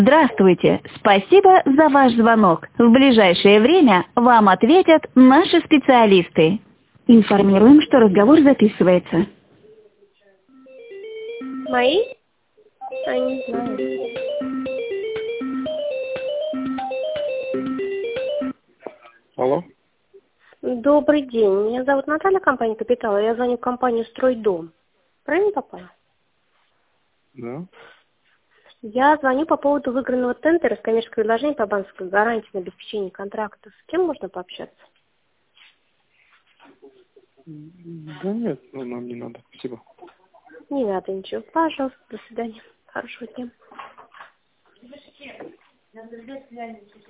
Здравствуйте! Спасибо за ваш звонок. В ближайшее время вам ответят наши специалисты. Информируем, что разговор записывается. Мои? Я не знаю. Алло? Добрый день. Меня зовут Наталья, компания «Капитал». Я звоню в компанию «Стройдом». Правильно попала? Да. Я звоню по поводу выигранного тендера с коммерческим предложением по банковской гарантии на обеспечение контракта. С кем можно пообщаться? Да нет, нам не надо. Спасибо. Не надо ничего. Пожалуйста, до свидания. Хорошего дня.